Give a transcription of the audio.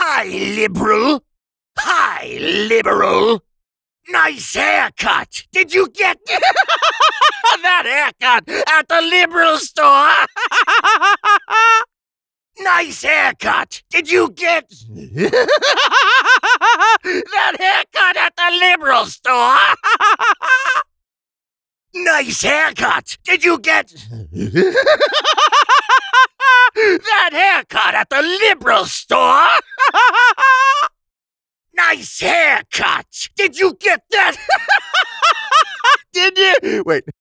Hi, liberal. Hi, liberal. Nice haircut. Did you get that haircut at the liberal store? Nice haircut. Did you get that haircut at the liberal store? Nice haircut. Did you get that haircut at the liberal store? Nice haircut. Did you get that? Did you? Wait.